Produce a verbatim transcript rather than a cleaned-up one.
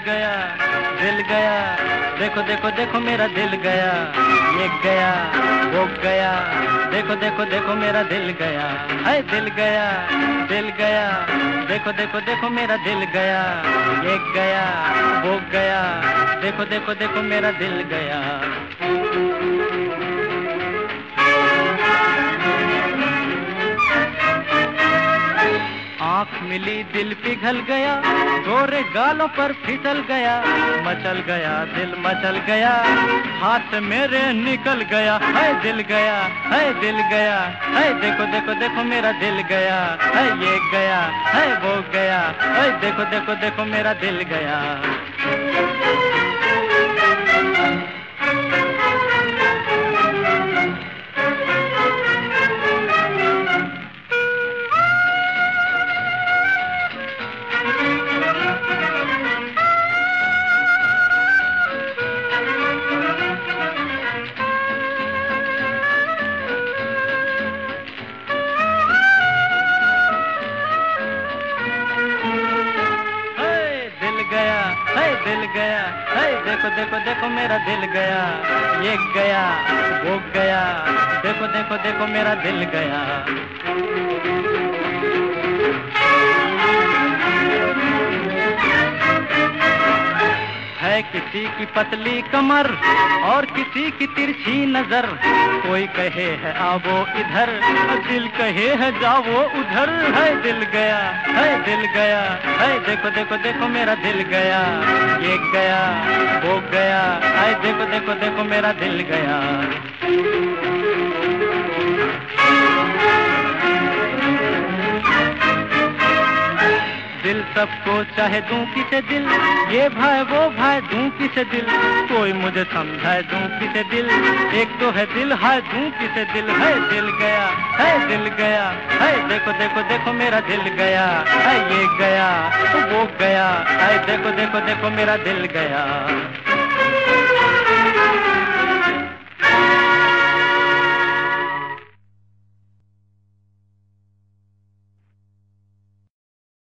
गया, दिल गया, देखो देखो देखो मेरा दिल गया, ये गया वो गया, देखो देखो देखो मेरा दिल गया, है दिल गया, दिल गया, देखो देखो देखो मेरा दिल गया, ये गया वो गया, देखो देखो देखो मेरा दिल गया। आँख मिली दिल पिघल गया, गोरे गालों पर फिसल गया, मचल गया दिल मचल गया, हाथ मेरे निकल गया, है दिल गया, है दिल गया, है देखो देखो देखो मेरा दिल गया, है ये गया, है वो गया, है देखो देखो देखो मेरा दिल गया। दिल गया, है देखो देखो देखो मेरा दिल गया, ये गया वो गया, देखो देखो देखो मेरा दिल गया। है किसी की पतली कमर और किसी की तिरछी नजर, कोई कहे है आवो इधर, दिल कहे है जाओ उधर, है दिल गया, है दिल गया, है देखो देखो देखो मेरा दिल गया, ये गया वो गया, है देखो देखो देखो मेरा दिल गया। दिल सबको चाहे दूं किसे दिल, ये भाई वो भाई दूं किसे दिल, कोई मुझे समझाए दूं किसे दिल, एक तो है दिल है दूं किसे दिल, है दिल गया, है दिल गया, है देखो देखो देखो मेरा दिल गया, है ये गया वो गया, है देखो देखो देखो मेरा दिल गया।